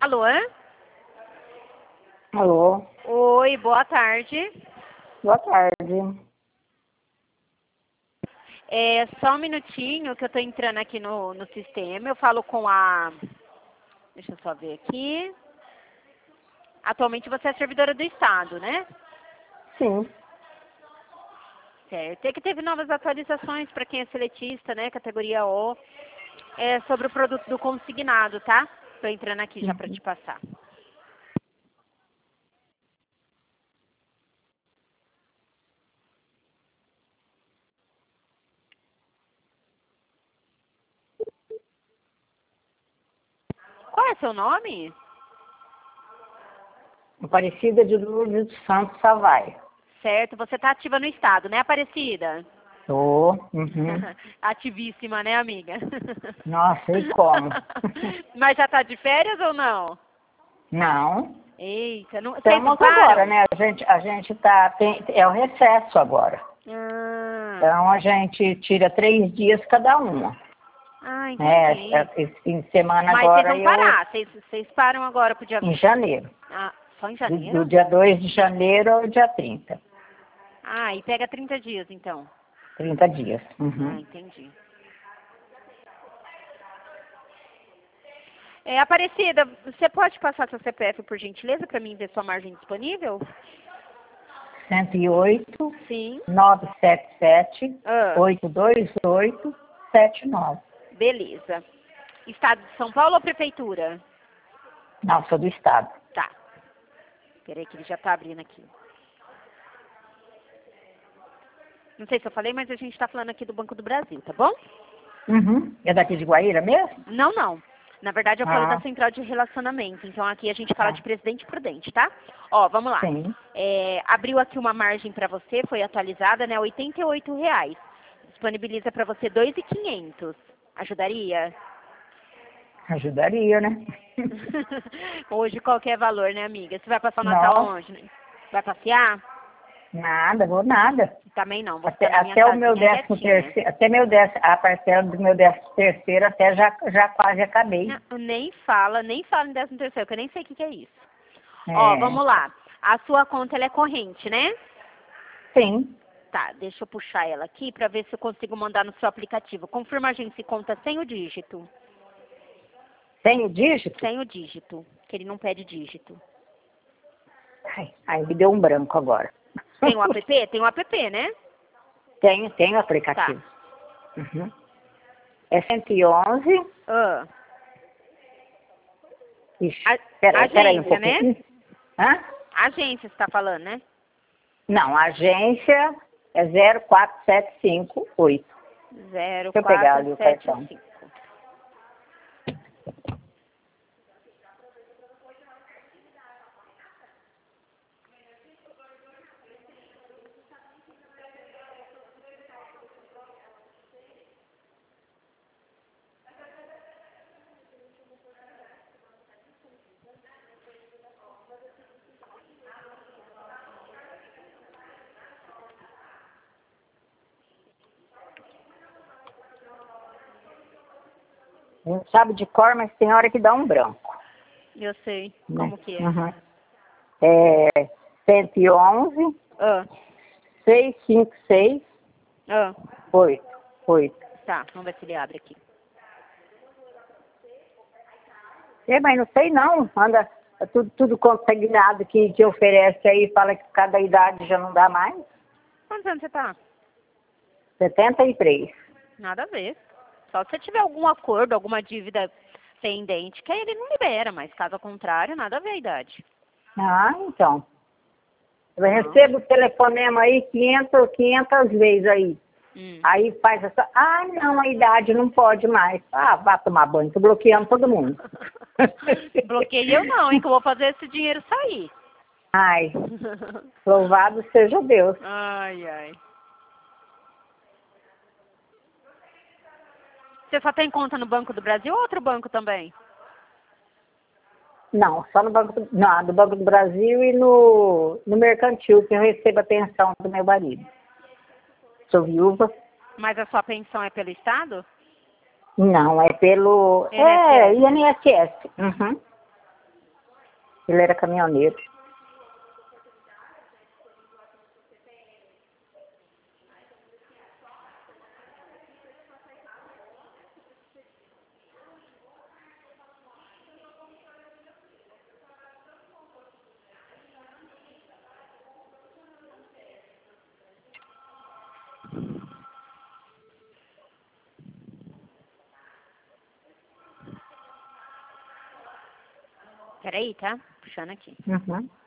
Alô? Alô, Oi, boa tarde. boa tarde. É só um minutinho que eu tô entrando aqui no sistema. Eu falo com a... Deixa eu só ver aqui. Atualmente você é servidora do Estado, né? Sim, Certo. É que teve novas atualizações para quem é seletista, né? Categoria O. É sobre o produto do consignado, tá? Tô entrando aqui já para te passar. Qual é seu nome? Aparecida de Lourdes dos Santos Savai. Certo, você tá ativa no Estado, né, Aparecida? Tô. Uhum. Ativíssima, né, amiga? Nossa, e como? Mas já tá de férias ou não? Não. Eita, não, vocês não Estamos agora, param? né? A gente tá. É o recesso agora. Ah, Então a gente tira 3 dias cada uma. entendi. Esse fim de semana Mas vocês agora vão parar, vocês param agora pro dia... em janeiro. Ah, só em Do janeiro? dia 2 de janeiro ao dia 30. Ah, e pega 30 dias, então. 30 dias. Ah, Uhum. entendi. Aparecida, você pode passar seu CPF, por gentileza, para mim ver sua margem disponível? 108 Sim. 977 Ah, 828 79. beleza. Estado de São Paulo ou Prefeitura? Não, sou do estado. Tá. Peraí que ele já tá abrindo aqui. Não sei se eu falei, mas a gente tá falando aqui do Banco do Brasil, tá bom? Uhum. É daqui de Guaíra mesmo? Não, não. Na verdade, eu falo da Ah, central de relacionamento. Então, aqui a gente fala tá. de Presidente Prudente, tá? Ó, vamos lá. Sim. Abriu aqui uma margem para você, foi atualizada, né? R$ 88. Disponibiliza para você 2.500. Ajudaria? Ajudaria, né? Hoje qualquer valor, né, amiga? Você vai passar o Natal Nossa, onde? Né? Vai passear? nada, vou nada. Também não, vou Até, ficar na minha até o meu casinha 13º, quietinha. até a parcela do meu 13º até já quase acabei. Não, nem fala em 13º, que eu nem sei o que é isso. Ó, É, vamos lá. A sua conta, ela é corrente, né? sim. Tá, deixa eu puxar ela aqui pra ver se eu consigo mandar no seu aplicativo. Confirma a agência e conta sem o dígito. Tem o dígito? Sem o dígito, que ele não pede dígito. Ai, aí me deu um branco agora. Tem o app? Tem o app, né? Tem o Tá. aplicativo. Uhum. É 111. Ah, Ixi, peraí um agência, né? pouquinho. Hã? Agência você tá falando, né? Não, a agência é 04758. Zero Deixa eu pegar quatro ali o sete cartão. cinco. A gente sabe de cor, mas tem hora que dá um branco. Eu sei Né? como que é. Uhum. É 111 Ah, 656 ah, 8. tá, vamos ver se ele abre aqui. Mas não sei não. Anda tudo consignado que oferece aí, fala que cada idade já não dá mais. Quantos anos você tá? 73. Nada a ver. Só se você tiver algum acordo, alguma dívida pendente, que aí ele não libera, mas caso contrário, nada a ver a idade. Ah, então. Eu Não. recebo o telefonema aí 500 vezes aí. Hum. Aí faz essa, não, a idade não pode mais. Ah, vá tomar banho, tô bloqueando todo mundo. Bloqueei eu não, hein, que eu vou fazer esse dinheiro sair. Ai, louvado seja Deus. Ai, ai. Você só tem conta no Banco do Brasil ou outro banco também? Não, só no do Banco do Brasil e no Mercantil, que eu recebo a pensão do meu marido. Sou viúva. Mas a sua pensão é pelo Estado? Não, é pelo INSS. INSS. Uhum. Ele era caminhoneiro. Peraí, tá? Puxando aqui. Uhum.